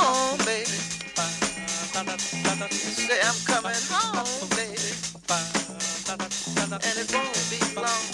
home, baby. Say I'm coming home, baby. And it won't be long.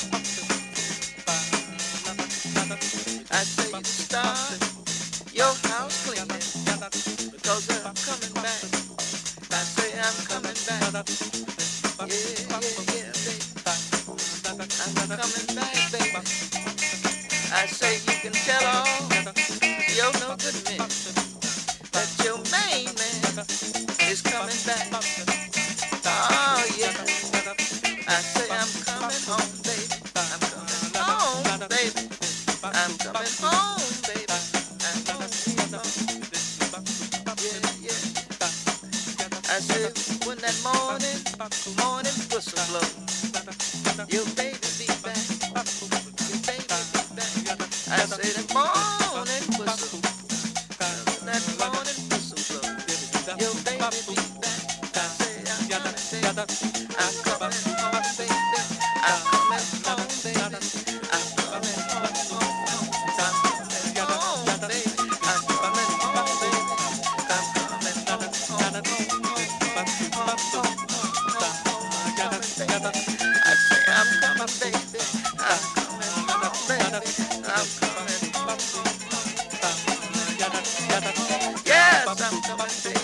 I say you start your house cleaning, because I'm coming back. I say I'm coming back. Yeah, baby. I'm coming back, baby. I say you can tell all your no good men that your main man is coming back. Oh yeah. I say I'm coming home, baby. I'm coming home, baby. I'm coming home, baby. I'm coming home. Yeah. I say when that morning whistle blows, your baby be back. Your baby be back. I say that morning whistle, when that morning whistle blows, your baby be back. I say I'm coming, baby. I'm coming home, baby. I'm coming home, baby. I'm coming home, home, home. I'm coming home, baby. I'm coming home, baby. I'm coming home, home, home, home, I say I'm coming, baby. I'm coming home, baby. I'm coming home, home, home. Yes, I'm coming, baby.